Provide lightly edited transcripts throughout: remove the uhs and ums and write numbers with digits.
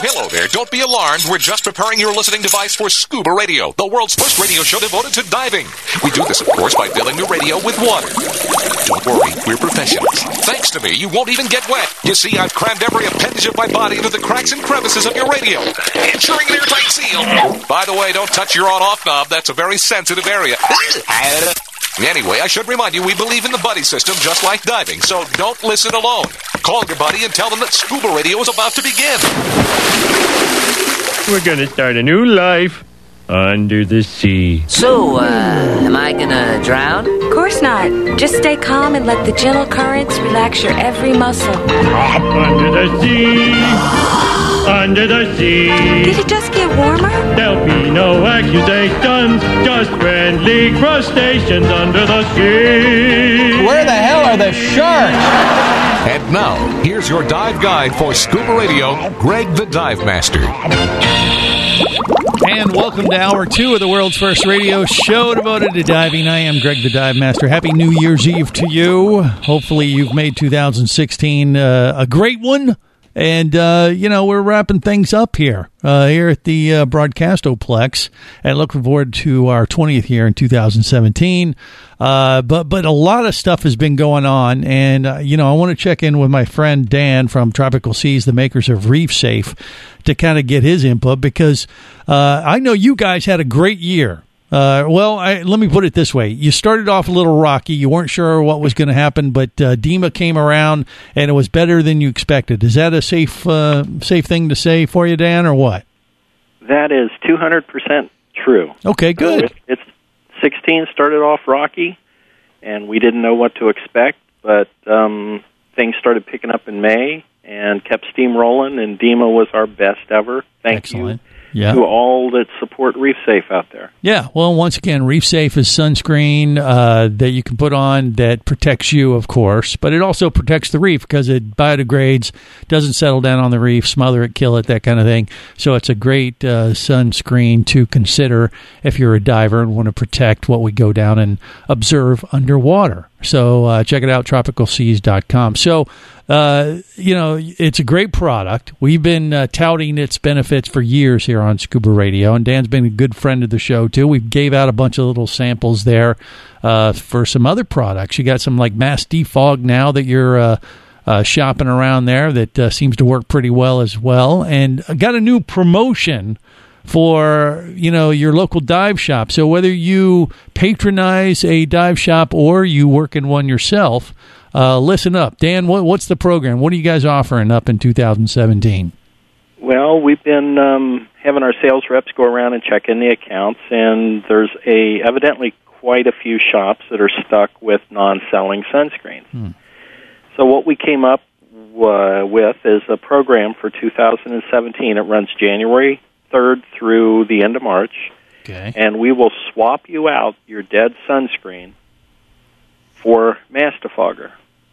Hello there. Don't be alarmed. We're just preparing your listening device for Scuba Radio, the world's first radio show devoted to diving. We do this, of course, by filling the radio with water. Don't worry, we're professionals. Thanks to me, you won't even get wet. You see, I've crammed every appendage of my body into the cracks and crevices of your radio, ensuring an airtight seal. By the way, don't touch your on-off knob. That's a very sensitive area. Anyway, I should remind you, we believe in the buddy system just like diving, so don't listen alone. Call your buddy and tell them that Scuba Radio is about to begin. We're going to start a new life under the sea. So, am I gonna drown? Of course not. Just stay calm and let the gentle currents relax your every muscle. Under the sea, under the sea. Did it just get warmer? There'll be no accusations, just friendly crustaceans under the sea. Where the hell are the sharks? And now, here's your dive guide for Scuba Radio, Greg the Dive Master. And welcome to Hour 2 of the world's first radio show devoted to diving. I am Greg the Dive Master. Happy New Year's Eve to you. Hopefully you've made 2016 a great one. And, we're wrapping things up here at the Broadcastoplex, and looking forward to our 20th year in 2017. But a lot of stuff has been going on, and, I want to check in with my friend Dan from Tropical Seas, the makers of Reef Safe, to kind of get his input, because I know you guys had a great year. Let me put it this way. You started off a little rocky. You weren't sure what was going to happen, but DEMA came around, and it was better than you expected. Is that a safe thing to say for you, Dan, or what? That is 200% true. Okay, good. So it's 16 started off rocky, and we didn't know what to expect, but things started picking up in May and kept steamrolling, and DEMA was our best ever. Thank you. Yeah. To all that support Reef Safe out there. Yeah, well, once again, Reef Safe is sunscreen that you can put on that protects you, of course, but it also protects the reef because it biodegrades, doesn't settle down on the reef, smother it, kill it, that kind of thing. So it's a great sunscreen to consider if you're a diver and want to protect what we go down and observe underwater. So check it out, tropicalseas.com. So, it's a great product. We've been touting its benefits for years here on Scuba Radio, and Dan's been a good friend of the show, too. We gave out a bunch of little samples there for some other products. You got some, like, Mass Defog now that you're shopping around there that seems to work pretty well as well. And got a new promotion for, your local dive shop. So whether you patronize a dive shop or you work in one yourself, listen up. Dan, what's the program? What are you guys offering up in 2017? Well, we've been having our sales reps go around and check in the accounts, and there's evidently quite a few shops that are stuck with non-selling sunscreens. So what we came up with is a program for 2017. It runs January 3rd through the end of March. Okay. And we will swap you out your dead sunscreen for Mass Defogger.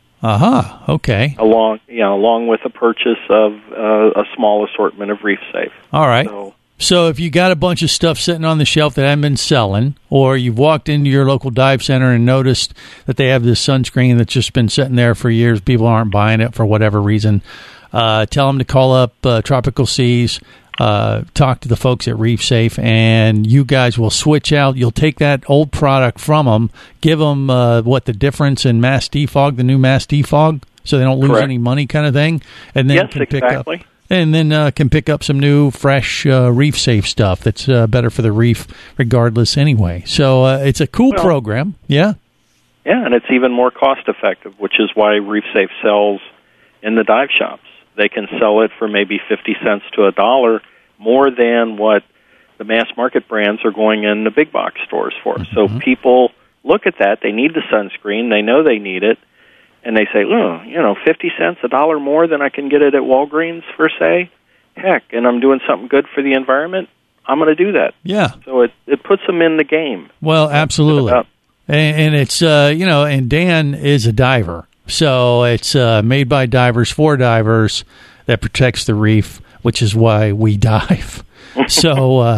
Okay. Along with a purchase of a small assortment of Reef Safe. All right. So if you got a bunch of stuff sitting on the shelf that haven't been selling, or you've walked into your local dive center and noticed that they have this sunscreen that's just been sitting there for years, people aren't buying it for whatever reason, tell them to call up Tropical Seas, talk to the folks at Reef Safe, and you guys will switch out. You'll take that old product from them, give them the difference in Mass Defog, the new Mass Defog, so they don't lose Correct. any money, kind of thing, and then Yes, can exactly. pick up. And then can pick up some new, fresh Reef Safe stuff that's better for the reef regardless anyway. So it's a cool program. Yeah? Yeah, and it's even more cost-effective, which is why Reef Safe sells in the dive shops. They can sell it for maybe 50 cents to $1 more than what the mass market brands are going in the big box stores for. Mm-hmm. So people look at that. They need the sunscreen. They know they need it. And they say, 50 cents, $1 more than I can get it at Walgreens for, say, heck, and I'm doing something good for the environment, I'm going to do that. Yeah. So it puts them in the game. Well, absolutely. And it's, and Dan is a diver. So it's made by divers for divers that protects the reef, which is why we dive. So,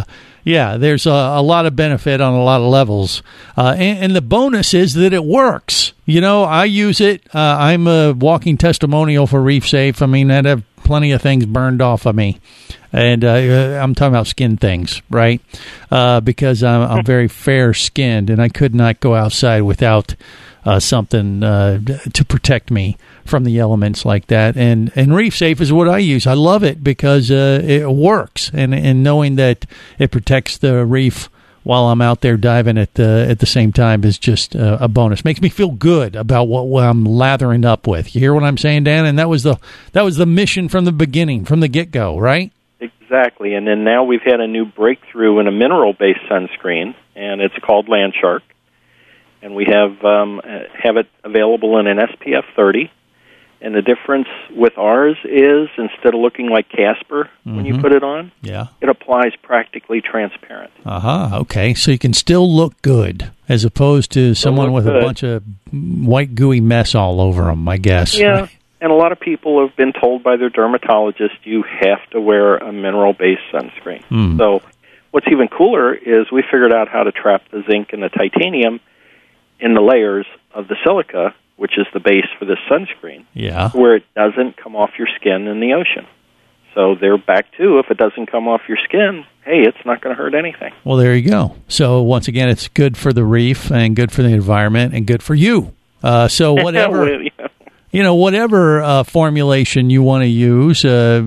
Yeah, there's a lot of benefit on a lot of levels. And the bonus is that it works. You know, I use it. I'm a walking testimonial for Reef Safe. I mean, I'd have plenty of things burned off of me. And I'm talking about skin things, right? Because I'm very fair-skinned, and I could not go outside without something to protect me from the elements like that. And Reef Safe is what I use. I love it because it works, and knowing that it protects the reef while I'm out there diving at the same time is just a bonus. Makes me feel good about what I'm lathering up with. You hear what I'm saying, Dan? And that was the mission from the beginning, from the get-go, right? Exactly. And then now we've had a new breakthrough in a mineral-based sunscreen, and it's called Landshark. And we have it available in an SPF 30. And the difference with ours is, instead of looking like Casper when you put it on, it applies practically transparent. Okay. So you can still look good, as opposed to someone with a bunch of white gooey mess all over them, I guess. Yeah. Right? And a lot of people have been told by their dermatologist, you have to wear a mineral-based sunscreen. So what's even cooler is we figured out how to trap the zinc and the titanium in the layers of the silica, which is the base for this sunscreen, where it doesn't come off your skin in the ocean. So they're back to, if it doesn't come off your skin, hey, it's not going to hurt anything. Well, there you go. So once again, it's good for the reef and good for the environment and good for you. So whatever, whatever formulation you want to use,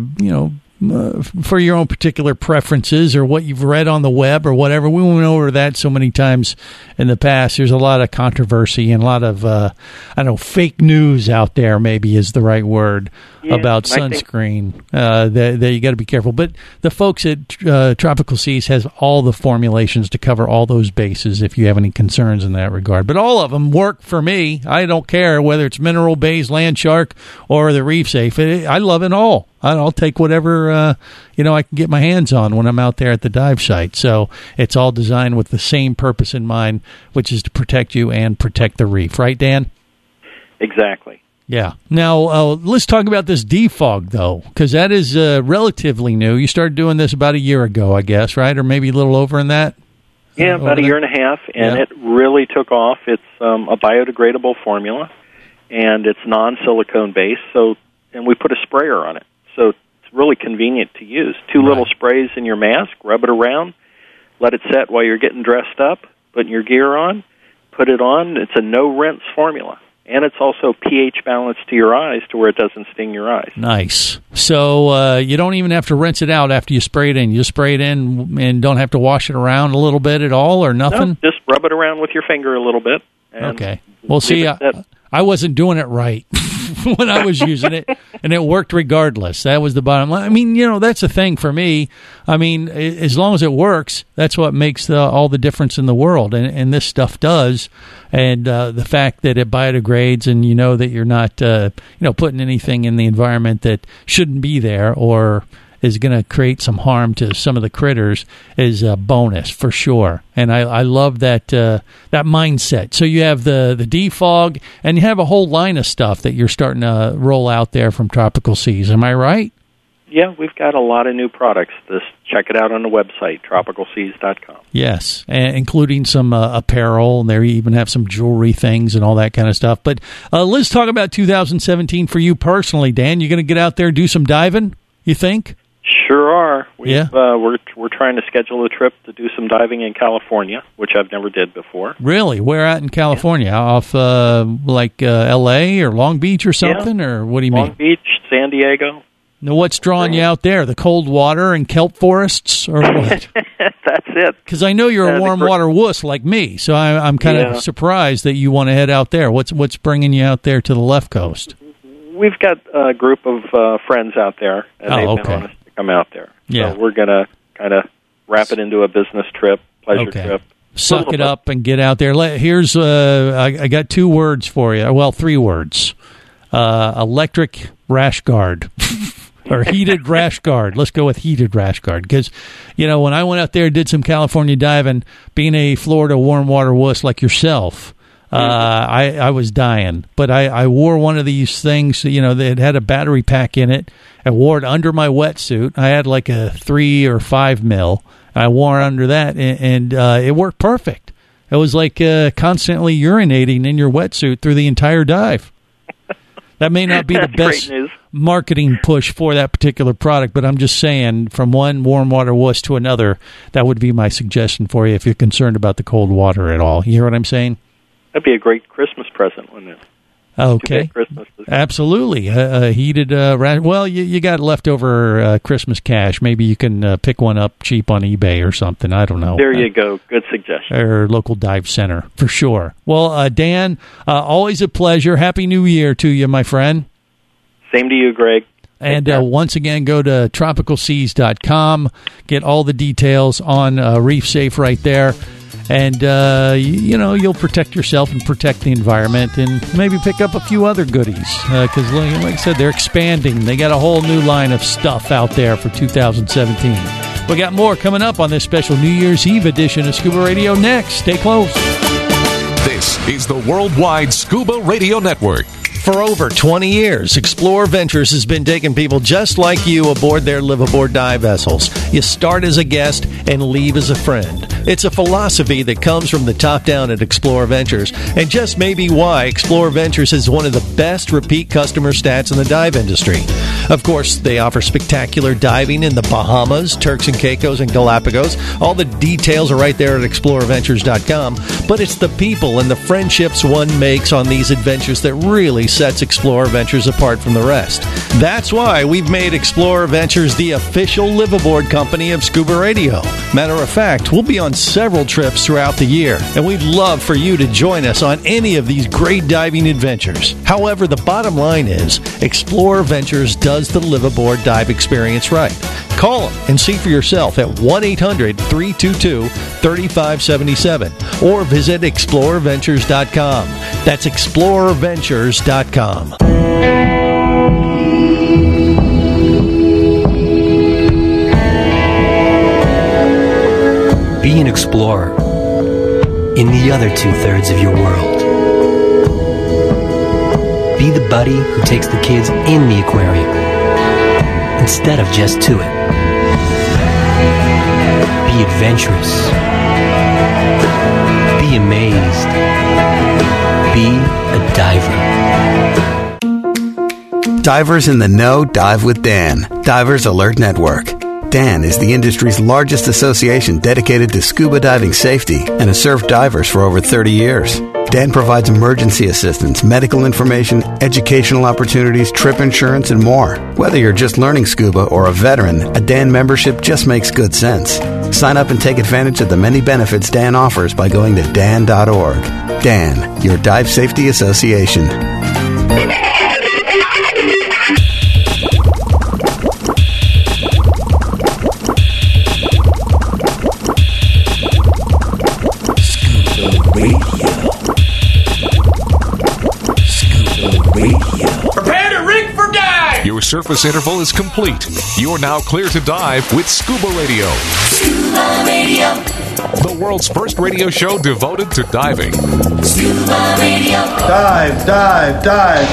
for your own particular preferences or what you've read on the web or whatever. We went over that so many times in the past. There's a lot of controversy and a lot of, fake news out there, maybe is the right word, about sunscreen that you got to be careful. But the folks at Tropical Seas has all the formulations to cover all those bases if you have any concerns in that regard. But all of them work for me. I don't care whether it's mineral-based, Landshark, or the Reef Safe. I love it all. I'll take whatever I can get my hands on when I'm out there at the dive site. So it's all designed with the same purpose in mind, which is to protect you and protect the reef. Right, Dan? Exactly. Yeah. Now, let's talk about this defog, though, because that is relatively new. You started doing this about a year ago, I guess, right? Or maybe a little over in that? Yeah, about a year and a half, and it really took off. It's a biodegradable formula, and it's non-silicone based, and we put a sprayer on it. So it's really convenient to use. Two little sprays in your mask, rub it around, let it set while you're getting dressed up, putting your gear on, put it on. It's a no-rinse formula. And it's also pH balanced to your eyes to where it doesn't sting your eyes. Nice. So you don't even have to rinse it out after you spray it in. You spray it in and don't have to wash it around a little bit at all or nothing? No, just rub it around with your finger a little bit. Okay. Well, see, I wasn't doing it right when I was using it, and it worked regardless. That was the bottom line. I mean, that's the thing for me. I mean, as long as it works, that's what makes all the difference in the world, and this stuff does. And the fact that it biodegrades, and that you're not, putting anything in the environment that shouldn't be there or is going to create some harm to some of the critters is a bonus for sure. And I love that that mindset. So you have the defog, and you have a whole line of stuff that you're starting to roll out there from Tropical Seas. Am I right? Yeah, we've got a lot of new products. Just check it out on the website, tropicalseas.com. Yes, including some apparel, and there you even have some jewelry things and all that kind of stuff. But let's talk about 2017 for you personally, Dan. You going to get out there and do some diving, you think? Sure are. We're trying to schedule a trip to do some diving in California, which I've never did before. Really? Where at in California? Yeah. Off L.A. or Long Beach or something? Or what do you mean? Long Beach, San Diego. Now, what's drawing you out there? The cold water and kelp forests, or what? That's it. Because I know you're a warm water wuss like me, so I'm kind of surprised that you want to head out there. What's bringing you out there to the left coast? We've got a group of friends out there, and they've been honest to come out there. Yeah. So we're going to kind of wrap it into a business trip, pleasure trip. Suck it up and get out there. Here's I got 2 words for you. Well, 3 words. Electric rash guard. Or heated rash guard. Let's go with heated rash guard. Because, when I went out there and did some California diving, being a Florida warm water wuss like yourself, I was dying. But I wore one of these things, that had a battery pack in it. I wore it under my wetsuit. I had like a 3 or 5 mil. I wore under that, and it worked perfect. It was like constantly urinating in your wetsuit through the entire dive. That may not be the best marketing push for that particular product, but I'm just saying, from one warm water wuss to another, that would be my suggestion for you if you're concerned about the cold water at all. You hear what I'm saying? That'd be a great Christmas present, wouldn't it? Okay, absolutely. Heated well, you got leftover Christmas cash. Maybe you can pick one up cheap on eBay or something. I don't know. There you go. Good suggestion. Or local dive center, for sure. Well, Dan, always a pleasure. Happy New Year to you, my friend. Same to you, Greg. And once again, go to tropicalseas.com. Get all the details on Reef Safe right there. And, you'll protect yourself and protect the environment and maybe pick up a few other goodies. Because, like I said, they're expanding. They got a whole new line of stuff out there for 2017. We got more coming up on this special New Year's Eve edition of Scuba Radio next. Stay close. This is the Worldwide Scuba Radio Network. For over 20 years, Explorer Ventures has been taking people just like you aboard their live-aboard dive vessels. You start as a guest and leave as a friend. It's a philosophy that comes from the top down at Explorer Ventures, and just may be why Explorer Ventures is one of the best repeat customer stats in the dive industry. Of course, they offer spectacular diving in the Bahamas, Turks and Caicos, and Galapagos. All the details are right there at explorerventures.com, but it's the people and the friendships one makes on these adventures that really sets Explorer Ventures apart from the rest. That's why we've made Explorer Ventures the official live-aboard company of Scuba Radio. Matter of fact, we'll be on several trips throughout the year, and we'd love for you to join us on any of these great diving adventures. However, the bottom line is, Explorer Ventures does the live-aboard dive experience right. Call them and see for yourself at 1-800-322-3577 or visit explorerventures.com. That's explorerventures.com. Be an explorer in the other 2/3 of your world. Be the buddy who takes the kids in the aquarium instead of just to it. Be adventurous. Be amazed. Be a diver. Divers in the Know dive with Dan. Divers Alert Network. Dan is the industry's largest association dedicated to scuba diving safety and has served divers for over 30 years. Dan provides emergency assistance, medical information, educational opportunities, trip insurance, and more. Whether you're just learning scuba or a veteran, a Dan membership just makes good sense. Sign up and take advantage of the many benefits Dan offers by going to dan.org. Dan, your dive safety association. Your surface interval is complete. You're now clear to dive with Scuba Radio. Scuba Radio. The world's first radio show devoted to diving. Scuba Radio. Dive, dive, dive.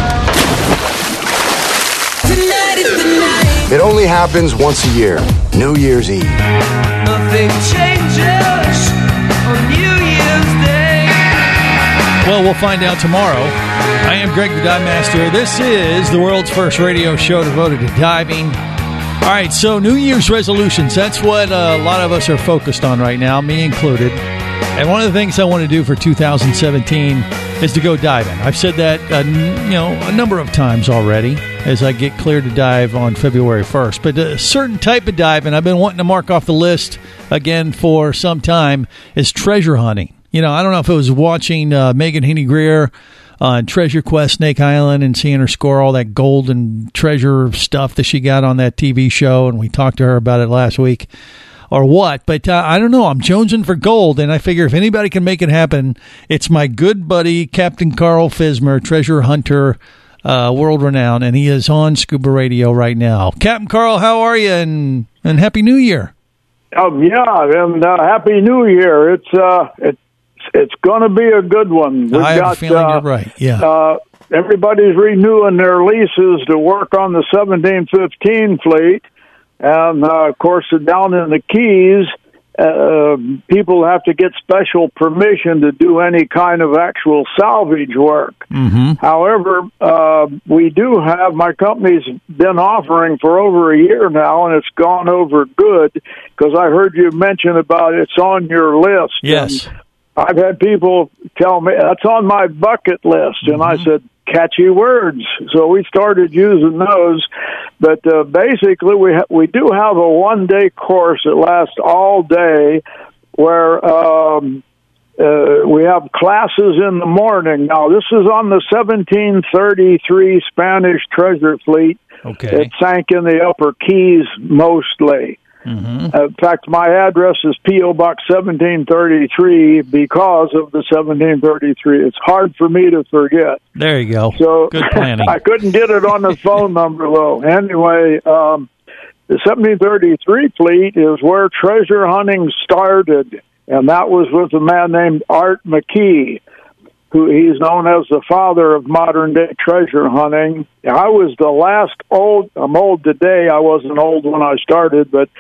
Tonight is the night. It only happens once a year, New Year's Eve. Nothing changes on New Year's Day. Well, we'll find out tomorrow. I am Greg the Dive Master. This is the world's first radio show devoted to diving. All right, so New Year's resolutions. That's what a lot of us are focused on right now, me included. And one of the things I want to do for 2017 is to go diving. I've said that a number of times already as I get cleared to dive on February 1st. But a certain type of diving I've been wanting to mark off the list again for some time is treasure hunting. I don't know if it was watching Megan Haney Greer on Treasure Quest Snake Island and seeing her score all that gold and treasure stuff that she got on that TV show, and we talked to her about it last week, or what. But I don't know. I'm jonesing for gold, and I figure if anybody can make it happen, it's my good buddy, Captain Carl Fismer, treasure hunter, world-renowned, and he is on Scuba Radio right now. Captain Carl, how are you, and Happy New Year. And Happy New Year. It's going to be a good one. I have a feeling you're right. Yeah. Everybody's renewing their leases to work on the 1715 fleet. And, of course, down in the Keys, people have to get special permission to do any kind of actual salvage work. Mm-hmm. However, we do have, my company's been offering for over a year now, and it's gone over good, because I heard you mention about it's on your list. Yes. And I've had people tell me, that's on my bucket list, and I said, catchy words. So we started using those. But basically, we do have a one-day course that lasts all day where we have classes in the morning. Now, this is on the 1733 Spanish treasure fleet. Okay. It sank in the Upper Keys mostly. Mm-hmm. In fact, my address is P.O. Box 1733 because of the 1733. It's hard for me to forget. There you go. So good planning. I couldn't get it on the phone number, though. Anyway, the 1733 fleet is where treasure hunting started, and that was with a man named Art McKee, who he's known as the father of modern-day treasure hunting. I was the last I'm old today. I wasn't old when I started, but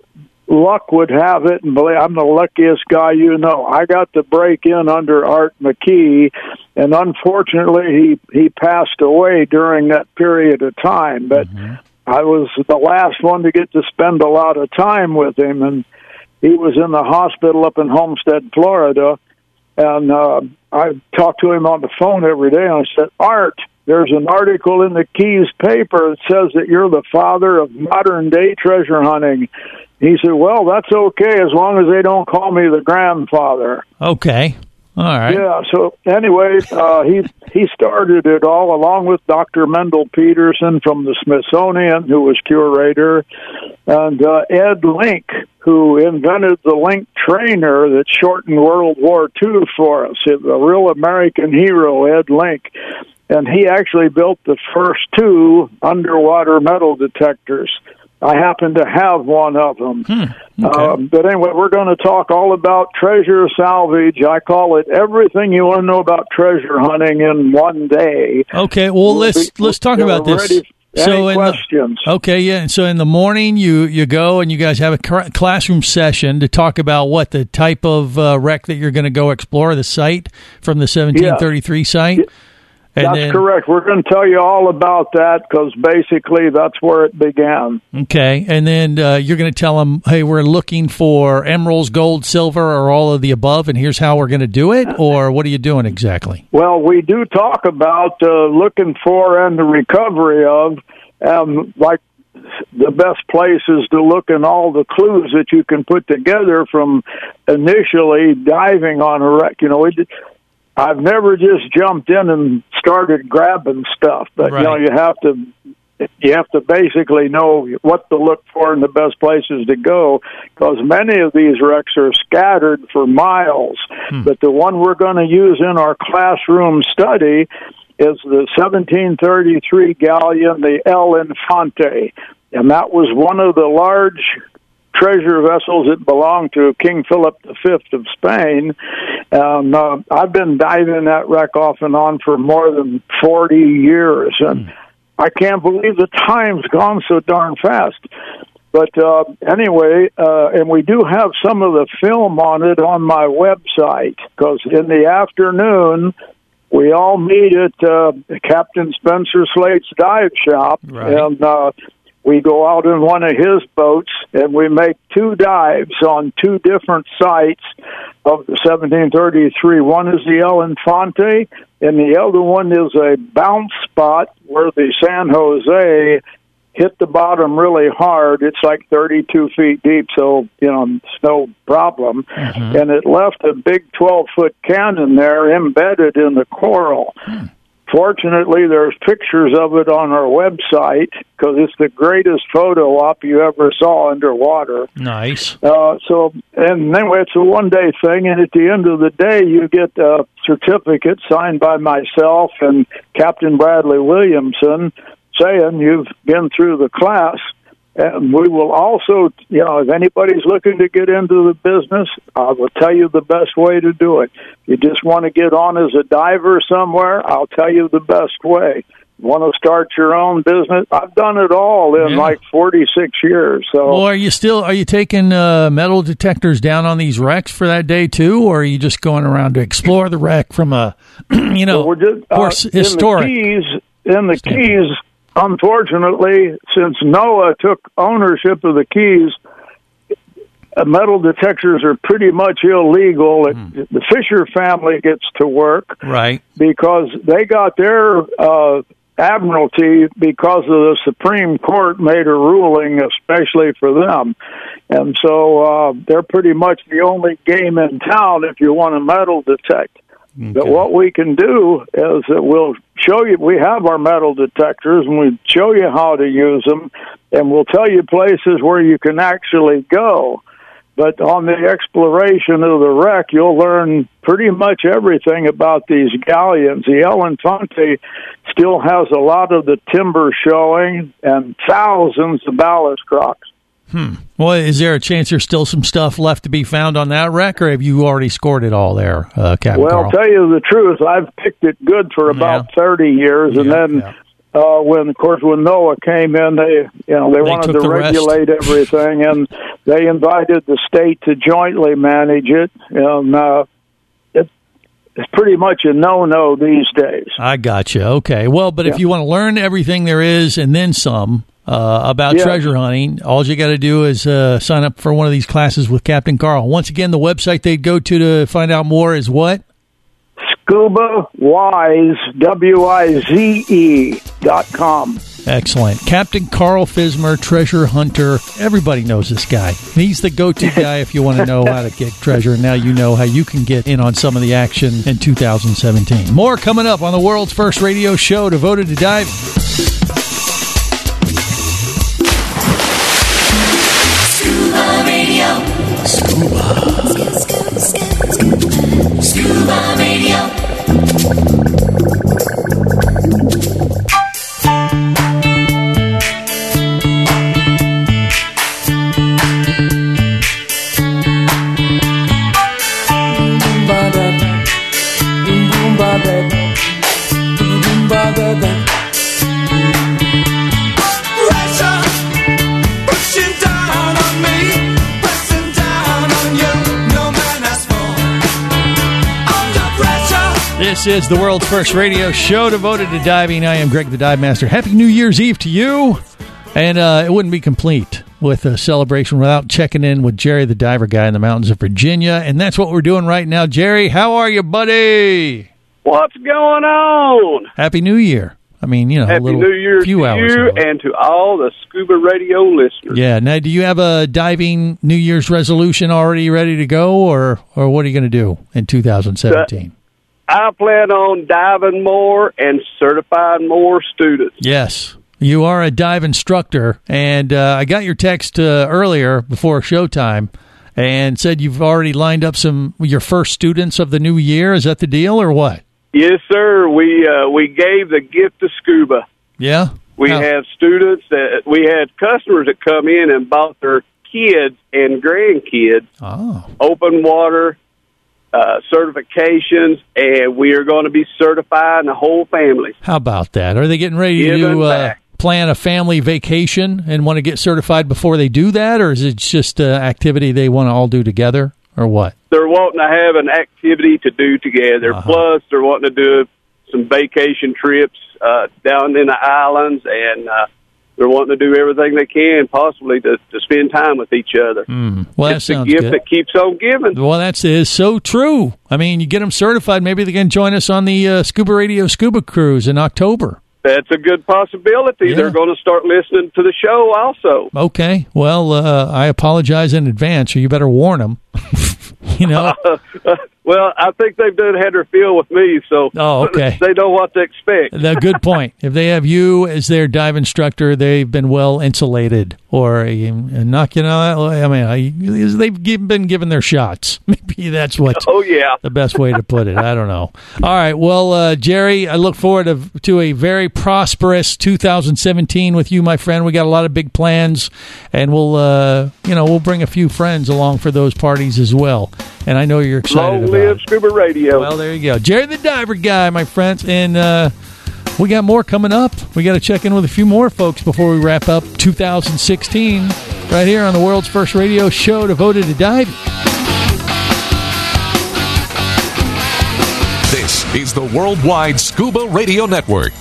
luck would have it, and believe I'm the luckiest guy you know. I got to break in under Art McKee, and unfortunately, he passed away during that period of time. But I was the last one to get to spend a lot of time with him, and he was in the hospital up in Homestead, Florida, and I talked to him on the phone every day, and I said, Art, there's an article in the Keys paper that says that you're the father of modern-day treasure hunting. He said, well, that's okay as long as they don't call me the grandfather. Okay. All right. Yeah, so anyway, he started it all along with Dr. Mendel Peterson from the Smithsonian, who was curator, and Ed Link, who invented the Link trainer that shortened World War II for us. A real American hero, Ed Link. And he actually built the first two underwater metal detectors. I happen to have one of them. Okay. But anyway, we're going to talk all about treasure salvage. I call it everything you want to know about treasure hunting in one day. Okay, well, let's talk about this. Any questions? Okay, yeah. And so in the morning, you go and you guys have a classroom session to talk about what the type of wreck that you're going to go explore, the site from the 1733 site. That's correct. We're going to tell you all about that because basically that's where it began. Okay. And then you're going to tell them, hey, we're looking for emeralds, gold, silver, or all of the above, and here's how we're going to do it? Or what are you doing exactly? Well, we do talk about looking for and the recovery of, like the best places to look and all the clues that you can put together from initially diving on a wreck. You know, I've never just jumped in and started grabbing stuff, but right. You know, you have to basically know what to look for and the best places to go, because many of these wrecks are scattered for miles. But the one we're going to use in our classroom study is the 1733 galleon, the El Infante, and that was one of the large treasure vessels that belonged to King Philip V of Spain. I've been diving that wreck off and on for more than 40 years, and I can't believe the time's gone so darn fast. But anyway, and we do have some of the film on it on my website, because in the afternoon, we all meet at Captain Spencer Slate's dive shop, right. And we go out in one of his boats, and we make two dives on two different sites of the 1733. One is the El Infante, and the other one is a bounce spot where the San Jose hit the bottom really hard. It's like 32 feet deep, so, you know, it's no problem. And it left a big 12-foot cannon there embedded in the coral. Fortunately, there's pictures of it on our website because it's the greatest photo op you ever saw underwater. Nice. And anyway, it's a one-day thing, and at the end of the day, you get a certificate signed by myself and Captain Bradley Williamson saying you've been through the class. And we will also, you know, if anybody's looking to get into the business, I will tell you the best way to do it. If you just want to get on as a diver somewhere, I'll tell you the best way. want to start your own business. I've done it all in like 46 years. So, well, are you taking metal detectors down on these wrecks for that day too, or are you just going around to explore the wreck from a, we're just, historic? In the Keys, unfortunately, since NOAA took ownership of the Keys, metal detectors are pretty much illegal. The Fisher family gets to work, right? Because they got their admiralty because of the Supreme Court made a ruling especially for them, and so they're pretty much the only game in town if you want to metal detect. Okay. But what we can do is that we'll show you, we have our metal detectors, and we show you how to use them, and we'll tell you places where you can actually go. But on the exploration of the wreck, you'll learn pretty much everything about these galleons. The El Infante still has a lot of the timber showing and thousands of ballast rocks. Well, is there a chance there's still some stuff left to be found on that wreck, or have you already scored it all there, Captain Well, Carl? I'll tell you the truth. I've picked it good for about 30 years, and then when NOAA came in, they wanted to regulate everything, and they invited the state to jointly manage it, and it's pretty much a no-no these days. I gotcha. Okay. Well, but if you want to learn everything there is and then some about treasure hunting, all you got to do is sign up for one of these classes with Captain Carl. Once again, the website they'd go to find out more is what? ScubaWize, WIZE.com. Excellent. Captain Carl Fismer, treasure hunter. Everybody knows this guy. He's the go-to guy if you want to know how to get treasure, and now you know how you can get in on some of the action in 2017. More coming up on the world's first radio show devoted to diving. Scuba Radio. Scuba Radio. This is the world's first radio show devoted to diving. I am Greg the Dive Master. Happy New Year's Eve to you. And it wouldn't be complete with a celebration without checking in with Jerry the Diver Guy in the mountains of Virginia. And that's what we're doing right now. Jerry, how are you, buddy? What's going on? Happy New Year. I mean, Happy New Year to you and to all the Scuba Radio listeners. Yeah. Now, do you have a diving New Year's resolution already ready to go, or what are you going to do in 2017? I plan on diving more and certifying more students. Yes. You are a dive instructor, and I got your text earlier before showtime and said you've already lined up your first students of the new year. Is that the deal, or what? Yes, sir. We gave the gift of scuba. Yeah? We have students we had customers that come in and bought their kids and grandkids open water certifications, and we are going to be certifying the whole family. How about that? Are they getting ready to plan a family vacation and want to get certified before they do that, or is it just an activity they want to all do together, or what? They're wanting to have an activity to do together. Plus, they're wanting to do some vacation trips down in the islands, and they're wanting to do everything they can possibly to spend time with each other. Well, it's a gift that keeps on giving. Well, that is so true. I mean, you get them certified, maybe they can join us on the Scuba Radio Scuba Cruise in October. That's a good possibility. Yeah. They're going to start listening to the show also. Okay. Well, I apologize in advance, or you better warn them. Well, I think they've had their feel with me, so they know what to expect. Good point. If they have you as their dive instructor, they've been well insulated, or they've been given their shots. Maybe that's what. The best way to put it. I don't know. All right. Well, Jerry, I look forward to a very prosperous 2017 with you, my friend. We got a lot of big plans, and we'll bring a few friends along for those parties as well. And I know you're excited about it. Long live Scuba Radio. Well, there you go. Jerry the Diver Guy, my friends. And We got more coming up. We got to check in with a few more folks before we wrap up 2016 right here on the world's first radio show devoted to diving. This is the Worldwide Scuba Radio Network.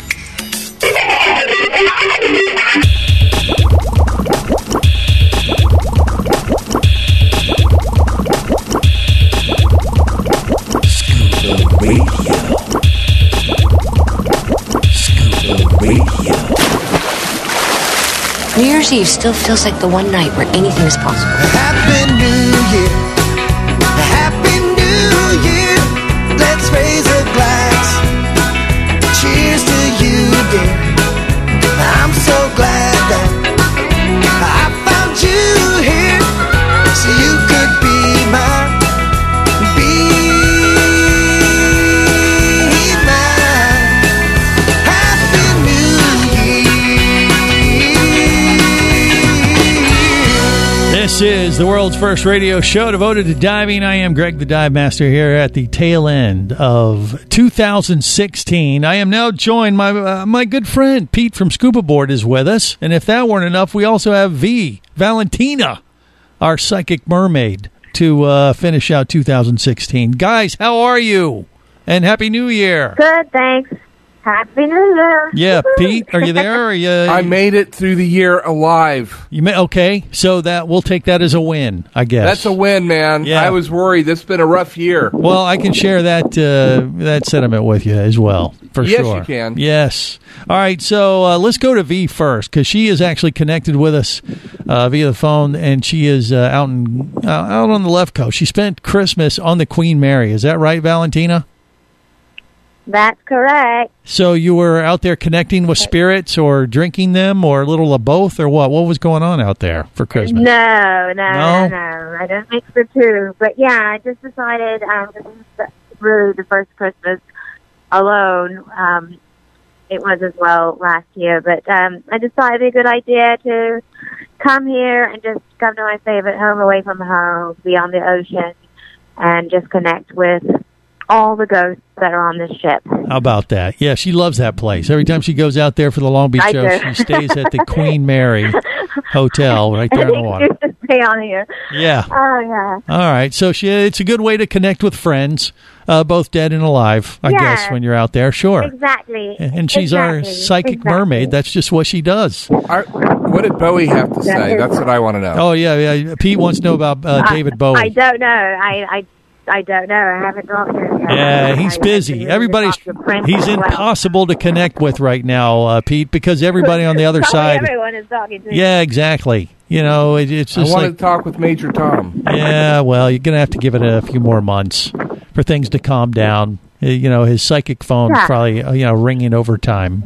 New Year's Eve still feels like the one night where anything is possible. Happy New Year. Happy New Year. Let's raise a glass. Cheers to you, dear. I'm so glad that I found you here, so you could be mine. This is the world's first radio show devoted to diving. I am Greg the Dive Master here at the tail end of 2016. I am now joined, my good friend Pete from Scuba Board is with us. And if that weren't enough, we also have Valentina, our psychic mermaid, to finish out 2016. Guys, how are you? And Happy New Year. Good, thanks. Happy New Year. Yeah, Pete, are you there? Are you? I made it through the year alive. Okay, so that we'll take that as a win, I guess. That's a win, man. Yeah. I was worried. This has been a rough year. Well, I can share that sentiment with you as well, for sure. Yes, you can. Yes. All right, so let's go to V first, because she is actually connected with us via the phone, and she is out on the left coast. She spent Christmas on the Queen Mary. Is that right, Valentina? That's correct. So you were out there connecting with spirits or drinking them or a little of both or what? What was going on out there for Christmas? No. I don't mix the two. But yeah, I just decided this is really the first Christmas alone. It was as well last year. But I decided it'd be a good idea to come here and just come to my favorite home away from home, be on the ocean, and just connect with all the ghosts that are on this ship. How about that? Yeah, she loves that place. Every time she goes out there for the Long Beach show, she stays at the Queen Mary Hotel right there on the water. Just stay on here. Yeah. Oh, yeah. All right. So it's a good way to connect with friends, both dead and alive, I guess, when you're out there. Sure. Exactly. And she's our psychic mermaid. That's just what she does. What did Bowie have to say? That's what I want to know. Oh, yeah. Pete wants to know about David Bowie. I don't know. I don't know. I haven't talked to him yet. Yeah, he's busy. He's impossible to connect with right now, Pete, because everybody on the other side. Everyone is talking to him. Yeah, exactly. You know, it's just I want to talk with Major Tom. Yeah, well, you're going to have to give it a few more months for things to calm down. You know, his psychic phone's probably, ringing over time.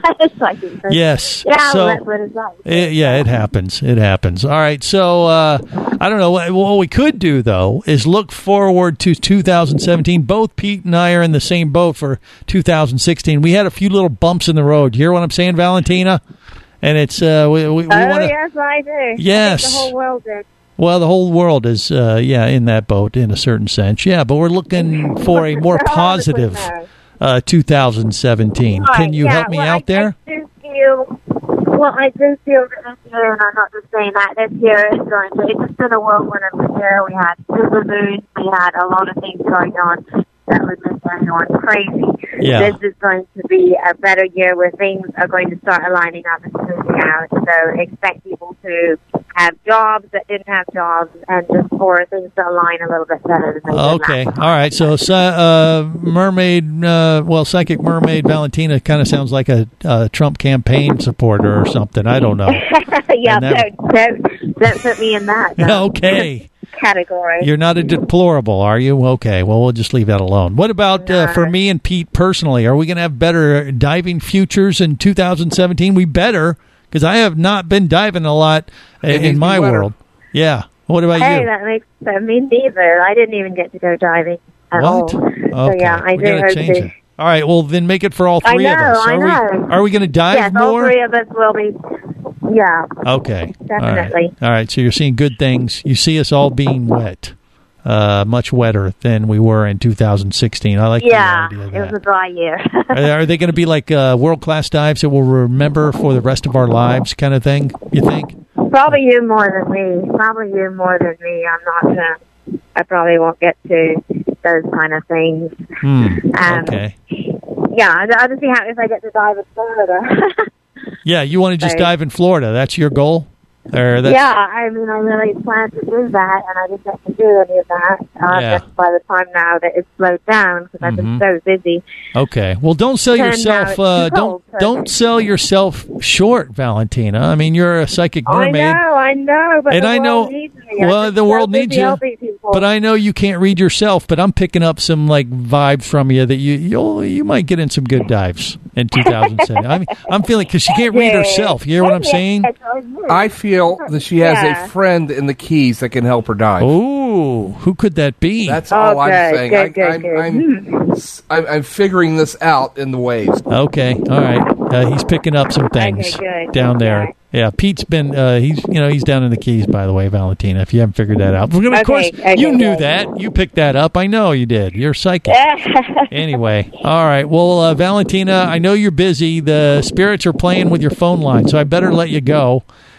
Yes. Yeah, so, that's what it's like. It happens. It happens. All right. So, I don't know. What we could do, though, is look forward to 2017. Both Pete and I are in the same boat for 2016. We had a few little bumps in the road. You hear what I'm saying, Valentina? And it's, we want to. Yes, I do. Yes. I think the whole world did. Well, the whole world is, in that boat in a certain sense. Yeah, but we're looking for a more positive 2017. Right, Can you help me out there? I do feel that this year, and I'm not just saying that, this year is going to, it's just been a whirlwind of a year. We had super moons, we had a lot of things going on that would make everyone crazy. Yeah. This is going to be a better year where things are going to start aligning up and smoothing out. So expect people to have jobs that didn't have jobs and just for things to align a little bit better than they did Okay. last All right. So, psychic mermaid Valentina kind of sounds like a Trump campaign supporter or something. I don't know. Yeah, don't put me in that. Okay. Category. You're not a deplorable, are you? Okay, well, we'll just leave that alone. What about for me and Pete personally? Are we going to have better diving futures in 2017? We better, because I have not been diving a lot in my world. Yeah. What about you? Hey, that makes me neither. I didn't even get to go diving at all. So, Okay. yeah, I do hope change to. it. All right, well, then make it for all three of us. I know. Are we going to dive more? All three of us will be. Yeah. Okay. Definitely. All right, so you're seeing good things. You see us all being wet. much wetter than we were in 2016. I like the idea of that. It was a dry year. Are they going to be like world-class dives that we'll remember for the rest of our lives kind of thing, you think? Probably you more than me. I'm not I probably won't get to those kind of things. Okay. Yeah, I'll just be happy if I get to dive in Florida. Yeah, you want to just dive in Florida. That's your goal? Yeah, I mean, I really plan to do that, and I didn't get to do any of that. Just by the time now that it's slowed down, because I've been so busy. Okay, well, don't sell yourself. Don't sell yourself short, Valentina. I mean, you're a psychic mermaid. I know, but the world needs me. Well, the world needs you. But I know you can't read yourself. But I'm picking up some like vibes from you that you might get in some good dives in 2007. I mean, I'm feeling because she can't read herself. You hear what I'm saying? I feel that she has a friend in the Keys that can help her dive. Oh, who could that be? That's all I'm saying. I'm figuring this out in the waves. Okay, all right. He's picking up some things down there. Okay. Yeah, Pete's been he's down in the Keys, by the way, Valentina. If you haven't figured that out, of course you knew that. You picked that up. I know you did. You're psychic. Anyway, all right. Well, Valentina, I know you're busy. The spirits are playing with your phone line, so I better let you go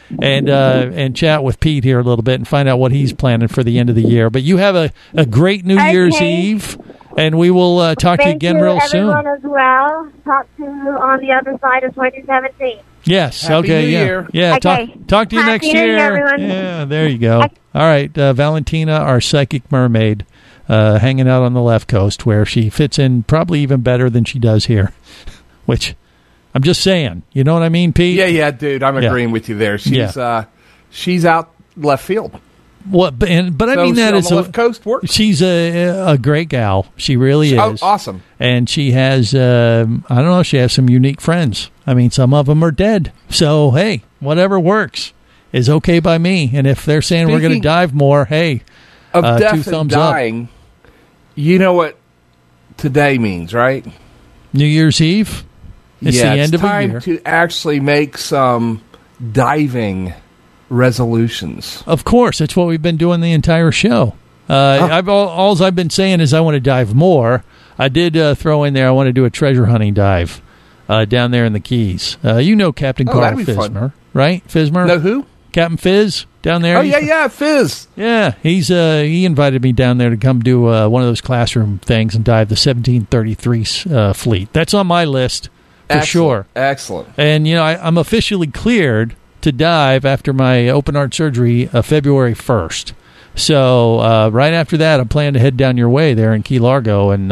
and chat with Pete here a little bit and find out what he's planning for the end of the year. But you have a great New Year's Eve, and we will talk to you again real soon. Thank you, everyone, as well. Talk to you on the other side of 2017. Yes. Happy New Year. Yeah. Okay. Talk to you next year. Happy New Year, everyone. Yeah. There you go. All right, Valentina, our psychic mermaid, hanging out on the left coast, where she fits in probably even better than she does here. Which I'm just saying. You know what I mean, Pete? Yeah, dude. I'm agreeing with you there. She's out left field. But I mean that is left coast works. She's a great gal. She really is. Oh, awesome. And she has I don't know. She has some unique friends. I mean, some of them are dead. So hey, whatever works is okay by me. And if they're saying we're going to dive more, hey, of death 2 thumbs and dying, up. You know what today means, right? New Year's Eve. It's the end of a year. It's time to actually make some diving resolutions. Of course, that's what we've been doing the entire show. All I've been saying is I want to dive more. I did throw in there I want to do a treasure hunting dive down there in the Keys. You know Captain Carl Fismer, right? Fismer? No, who? Captain Fizz down there. Oh, yeah, Fizz. Yeah, he invited me down there to come do one of those classroom things and dive the 1733 fleet. That's on my list for sure. Excellent. And, I'm officially cleared to dive after my open heart surgery February 1st. So right after that, I plan to head down your way there in Key Largo and,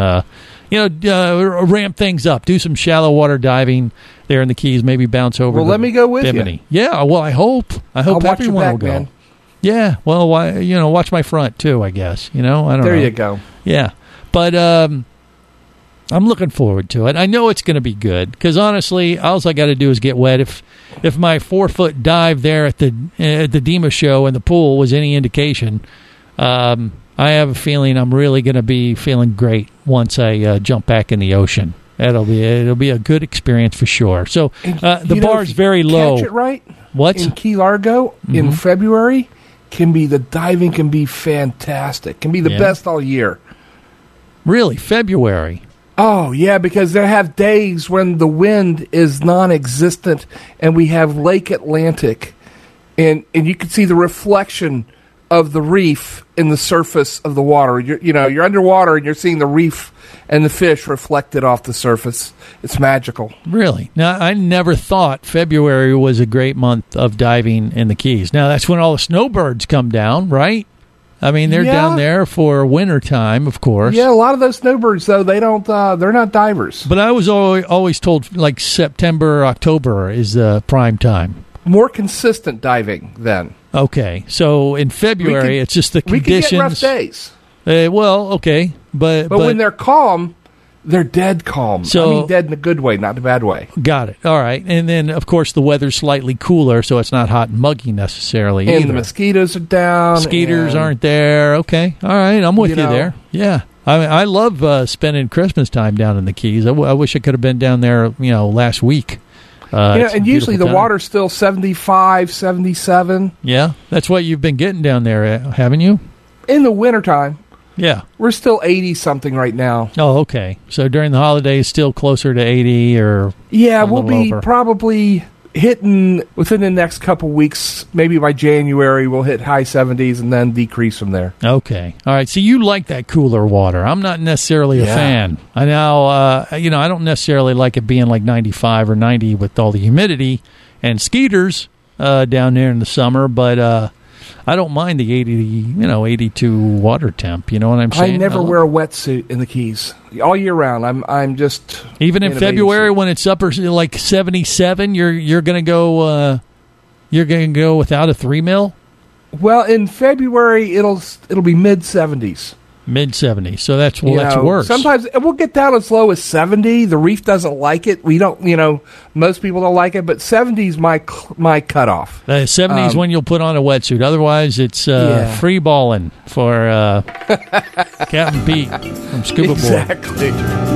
ramp things up. Do some shallow water diving there in the Keys. Maybe bounce over. Well, let me go with Bimini. you. Yeah, well, I hope I'll everyone will go. Man. Yeah, well, watch my front too, I guess. I don't know. There you go. Yeah, but I'm looking forward to it. I know it's going to be good because honestly, all I got to do is get wet. If my 4-foot dive there at the DEMA show in the pool was any indication, I have a feeling I'm really going to be feeling great once I jump back in the ocean. It'll be a good experience for sure. So the bar is very low. Catch it right. What in Key Largo in February the diving can be fantastic. Can be the best all year. Really, February. Oh, yeah, because they have days when the wind is non-existent and we have Lake Atlantic and you can see the reflection of the reef in the surface of the water. You're underwater and you're seeing the reef and the fish reflected off the surface. It's magical. Really? Now, I never thought February was a great month of diving in the Keys. Now, that's when all the snowbirds come down, right? I mean, they're down there for winter time, of course. Yeah, a lot of those snowbirds, though, they're not divers. But I was always told, like, September, October is the prime time. More consistent diving then. Okay, so in February, it's just the conditions. We can get rough days. Okay, but when they're calm, they're dead calm. So, I mean dead in a good way, not in a bad way. Got it. All right. And then, of course, the weather's slightly cooler, so it's not hot and muggy necessarily and either. The mosquitoes are down. Mosquitoes aren't there. Okay. All right. I'm with you there. Yeah. I mean, I love spending Christmas time down in the Keys. I wish I could have been down there, last week. And usually the water's still 75, 77. Yeah. That's what you've been getting down there, haven't you? In the wintertime. Yeah. We're still 80-something right now. Oh, okay. So during the holidays, still closer to 80 or Yeah, a we'll little be over. probably hitting within the next couple weeks. Maybe by January, we'll hit high 70s and then decrease from there. Okay. All right. So you like that cooler water. I'm not necessarily a Yeah. fan. I know, I don't necessarily like it being like 95 or 90 with all the humidity and skeeters down there in the summer, but I don't mind the 82 water temp. You know what I'm saying? I never wear a wetsuit in the Keys all year round. I'm just even in February when it's upper like 77. You're gonna go without a 3 mil. Well, in February it'll be mid 70s. Mid 70s. So that's worse. Sometimes it will get down as low as 70. The reef doesn't like it. We don't. Most people don't like it, but 70 is my cutoff. 70 is when you'll put on a wetsuit. Otherwise, it's free balling for Captain Pete from Scuba Boy. Exactly.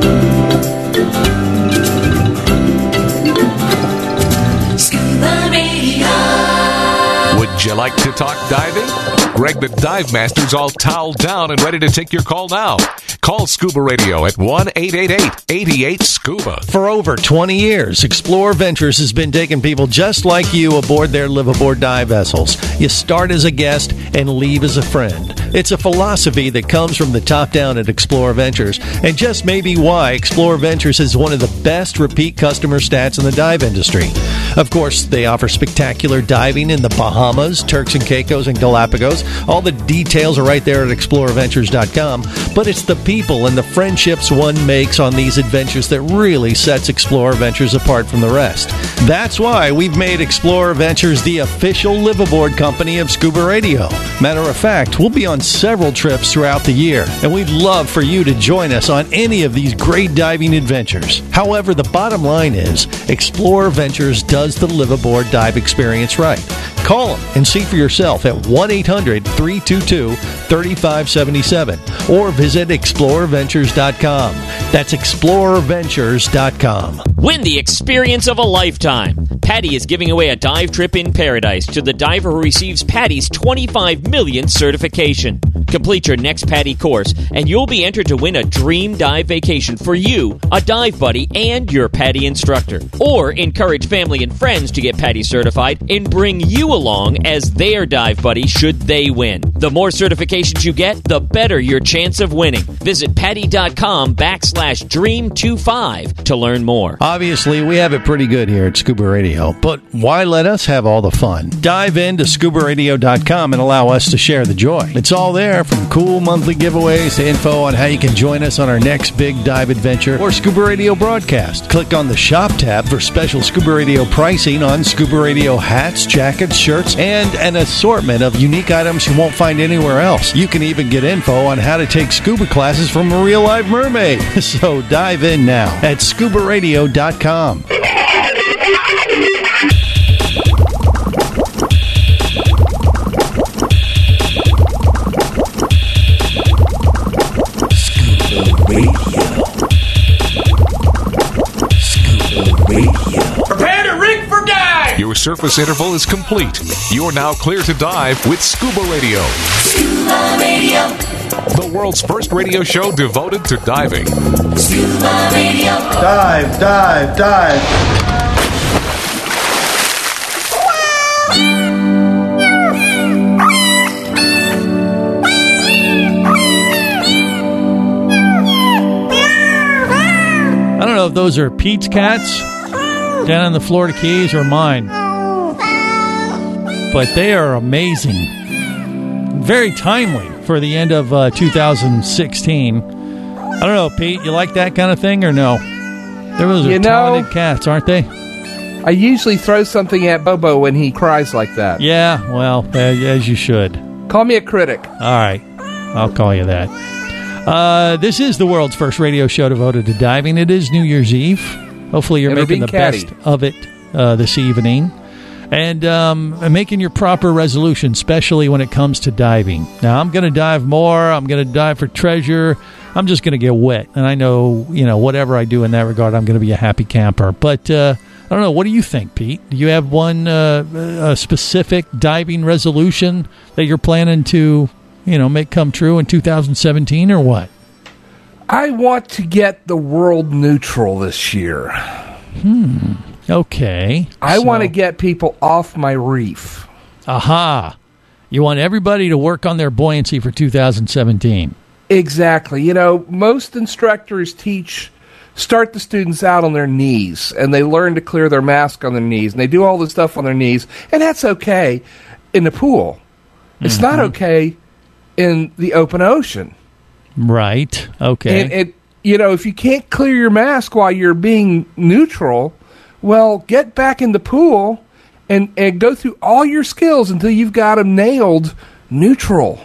Scuba Radio. Would you like to talk diving? Greg the Dive Master's all toweled down and ready to take your call now. Call Scuba Radio at 1-888-88-SCUBA. For over 20 years, Explorer Ventures has been taking people just like you aboard their live-aboard dive vessels. You start as a guest and leave as a friend. It's a philosophy that comes from the top down at Explorer Ventures, and just maybe why Explorer Ventures is one of the best repeat customer stats in the dive industry. Of course, they offer spectacular diving in the Bahamas, Turks and Caicos, and Galapagos. All the details are right there at explorerventures.com, but it's the people and the friendships one makes on these adventures that really sets Explorer Ventures apart from the rest. That's why we've made Explorer Ventures the official live-aboard company of Scuba Radio. Matter of fact, we'll be on several trips throughout the year, and we'd love for you to join us on any of these great diving adventures. However, the bottom line is, Explorer Ventures does the live-aboard dive experience right. Call them and see for yourself at 1-800-322-3577 or visit explorerventures.com. That's explorerventures.com. Win the experience of a lifetime. Patty is giving away a dive trip in paradise to the diver who receives Patty's 25 million certification. Complete your next Patty course, and you'll be entered to win a dream dive vacation for you, a dive buddy, and your Patty instructor. Or encourage family and friends to get Patty certified and bring you along as their dive buddy should they win. The more certifications you get, the better your chance of winning. Visit patty.com/dream25 to learn more. Obviously, we have it pretty good here at Scuba Radio, but why let us have all the fun? Dive into scubaradio.com and allow us to share the joy. It's all there, from cool monthly giveaways to info on how you can join us on our next big dive adventure or Scuba Radio broadcast. Click on the Shop tab for special Scuba Radio pricing on Scuba Radio hats, jackets, shirts, and an assortment of unique items you won't find anywhere else. You can even get info on how to take scuba classes from a real live mermaid. So dive in now at scubaradio.com. Prepare to rig for dive! Your surface interval is complete. You're now clear to dive with Scuba Radio. Scuba Radio. The world's first radio show devoted to diving. Scuba Radio. Dive, dive, dive. I don't know if those are Pete's cats down in the Florida Keys or mine, but they are amazing. Very timely for the end of 2016. I don't know, Pete, you like that kind of thing or no? Those are talented cats, aren't they? I usually throw something at Bobo when he cries like that. Yeah, well, as you should. Call me a critic. All right, I'll call you that. This is the world's first radio show devoted to diving. It is New Year's Eve. Hopefully you're making the best of it this evening. And making your proper resolution, especially when it comes to diving. Now, I'm going to dive more. I'm going to dive for treasure. I'm just going to get wet. And I know, whatever I do in that regard, I'm going to be a happy camper. But I don't know. What do you think, Pete? Do you have one a specific diving resolution that you're planning to make come true in 2017 or what? I want to get the world neutral this year. Okay. I want to get people off my reef. Aha. You want everybody to work on their buoyancy for 2017. Exactly. Most instructors start the students out on their knees, and they learn to clear their mask on their knees, and they do all this stuff on their knees, and that's okay in the pool. It's not okay in the open ocean. Right. Okay. And if you can't clear your mask while you're being neutral, well, get back in the pool and go through all your skills until you've got them nailed neutral.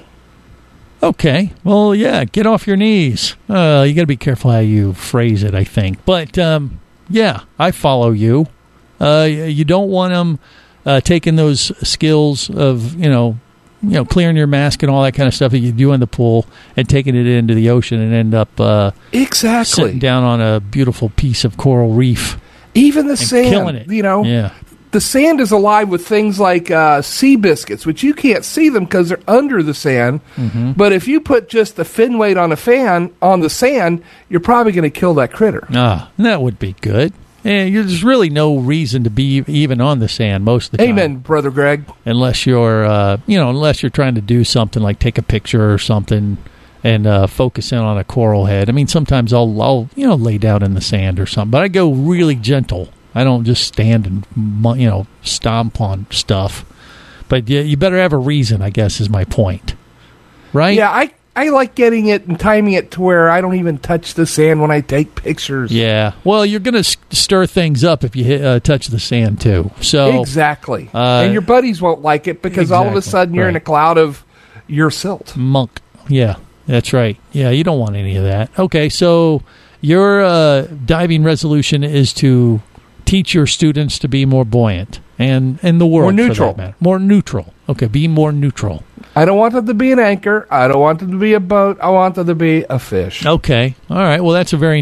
Okay. Well, yeah, get off your knees. You got to be careful how you phrase it, I think. But, yeah, I follow you. You don't want them taking those skills of, clearing your mask and all that kind of stuff that you do in the pool and taking it into the ocean and end up sitting down on a beautiful piece of coral reef. Even the sand, killing it. Yeah. The sand is alive with things like sea biscuits, which you can't see them because they're under the sand. Mm-hmm. But if you put just the fin weight on the sand, you're probably going to kill that critter. That would be good. There's really no reason to be even on the sand most of the time. Amen, Brother Greg. Unless you're, unless you're trying to do something like take a picture or something and focus in on a coral head. I mean, sometimes I'll lay down in the sand or something, but I go really gentle. I don't just stand and, stomp on stuff. But you better have a reason, I guess, is my point. Right? Yeah, I like getting it and timing it to where I don't even touch the sand when I take pictures. Yeah. Well, you're going to stir things up if you touch the sand, too. So exactly. And your buddies won't like it because all of a sudden you're in a cloud of your silt. Monk. Yeah, that's right. Yeah, you don't want any of that. Okay, so your diving resolution is to teach your students to be more buoyant and in the world. More neutral. For that matter. More neutral. Okay, be more neutral. I don't want them to be an anchor. I don't want them to be a boat. I want them to be a fish. Okay. All right. Well, that's a very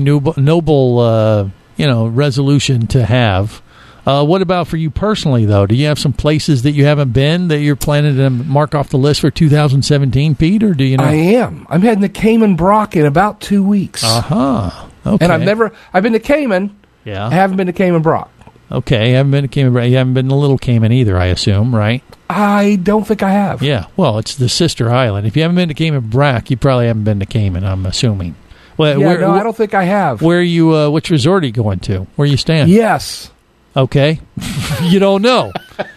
noble resolution to have. What about for you personally, though? Do you have some places that you haven't been that you're planning to mark off the list for 2017, Pete, or do you know? I am. I'm heading to Cayman Brac in about 2 weeks. Uh-huh. Okay. And I've been to Cayman. Yeah. I haven't been to Cayman Brac. Okay. You haven't been to Cayman Brac. You haven't been to Little Cayman either, I assume, right? I don't think I have. Yeah. Well, it's the sister island. If you haven't been to Cayman Brac, you probably haven't been to Cayman, I'm assuming. Well, I don't think I have. Where are you, which resort are you going to? Where are you staying? Yes. Okay. You don't know.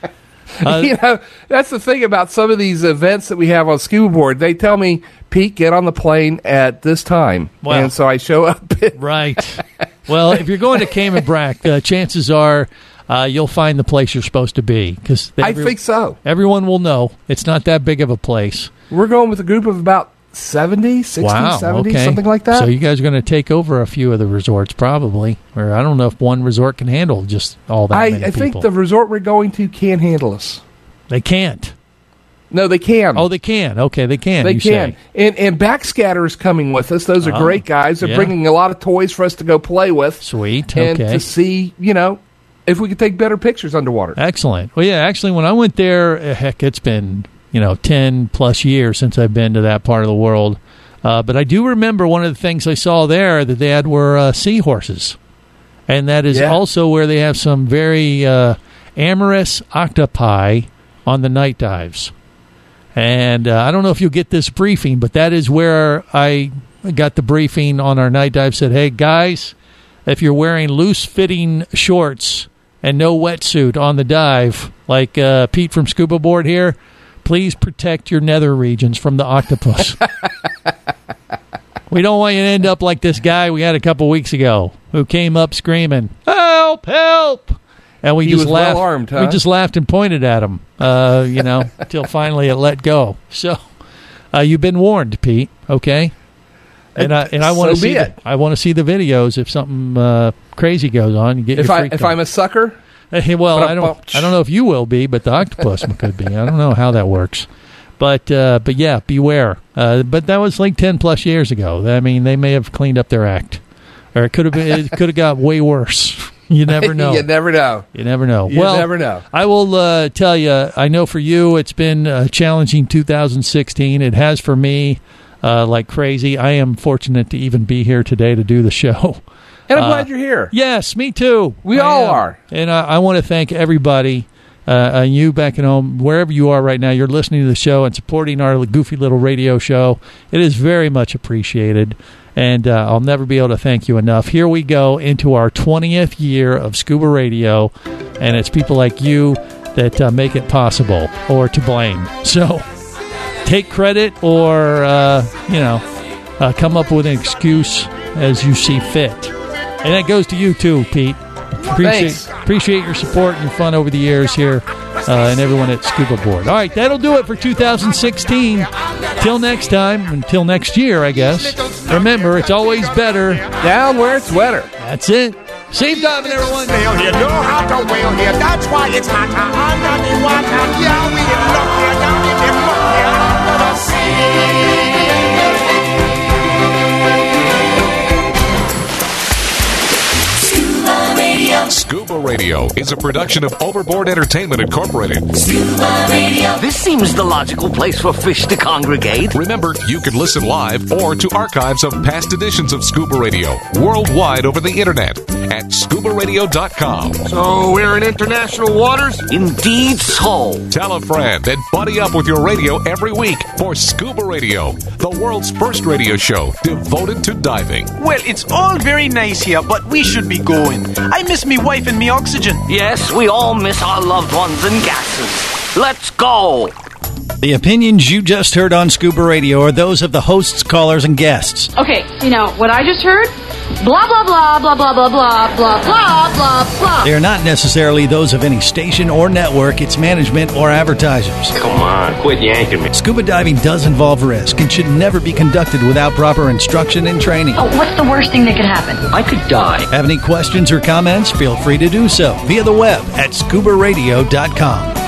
That's the thing about some of these events that we have on Scuba Board. They tell me, Pete, get on the plane at this time. Well, and so I show up. Right. Well, if you're going to Cayman Brac, chances are you'll find the place you're supposed to be. I think so. Everyone will know. It's not that big of a place. We're going with a group of about 70, 60, wow, 70, okay. Something like that. So you guys are going to take over a few of the resorts probably. Or I don't know if one resort can handle just all that many people. I think the resort we're going to can't handle us. They can't. No, they can. Oh, they can. Okay, they can. They can. And Backscatter is coming with us. Those are great guys. They're bringing a lot of toys for us to go play with. Sweet. And to see, if we could take better pictures underwater. Excellent. Well, yeah, actually, when I went there, heck, it's been 10 plus years since I've been to that part of the world. But I do remember one of the things I saw there that they had were seahorses. And that is also where they have some very amorous octopi on the night dives. And I don't know if you'll get this briefing, but that is where I got the briefing on our night dive. Said, hey, guys, if you're wearing loose-fitting shorts and no wetsuit on the dive, like Pete from Scuba Board here, please protect your nether regions from the octopus. We don't want you to end up like this guy we had a couple weeks ago who came up screaming, help, help. And we just laughed. Well armed, huh? We just laughed and pointed at him, until finally it let go. So you've been warned, Pete, okay? And I want to see I want to see the videos if something crazy goes on. You get if I'm a sucker? Well, I don't know if you will be, but the octopus could be. I don't know how that works. But yeah, beware. But that was like 10 plus years ago. I mean, they may have cleaned up their act, or it could have got way worse. You never know. You never know. You never know. You never know. I will tell you, I know for you it's been a challenging 2016. It has for me like crazy. I am fortunate to even be here today to do the show. And I'm glad you're here. Yes, me too. We all are. And I want to thank everybody, you back at home, wherever you are right now, you're listening to the show and supporting our goofy little radio show. It is very much appreciated. And I'll never be able to thank you enough. Here we go into our 20th year of Scuba Radio, and it's people like you that make it possible, or to blame. So take credit or, come up with an excuse as you see fit. And that goes to you too, Pete. Appreciate your support and your fun over the years here, and everyone at Scuba Board. All right, that'll do it for 2016. Till next time, until next year, I guess. Remember, it's always better down where it's wetter. That's it. Safe diving, everyone. You know how to whale here. That's why it's hotter under the water. Yeah, we get luckier down in the muck under the sea. Scuba Radio is a production of Overboard Entertainment Incorporated. Scuba Radio. This seems the logical place for fish to congregate. Remember, you can listen live or to archives of past editions of Scuba Radio worldwide over the internet at scubaradio.com. So we're in international waters? Indeed so. Tell a friend and buddy up with your radio every week for Scuba Radio, the world's first radio show devoted to diving. Well, it's all very nice here, but we should be going. I miss me wife and me oxygen. Yes, we all miss our loved ones and gases. Let's go. The opinions you just heard on Scuba Radio are those of the hosts, callers, and guests. Okay, what I just heard? Blah, blah, blah, blah, blah, blah, blah, blah, blah, blah, blah. They are not necessarily those of any station or network, its management, or advertisers. Come on, quit yanking me. Scuba diving does involve risk and should never be conducted without proper instruction and training. Oh, what's the worst thing that could happen? I could die. Have any questions or comments? Feel free to do so via the web at scubaradio.com.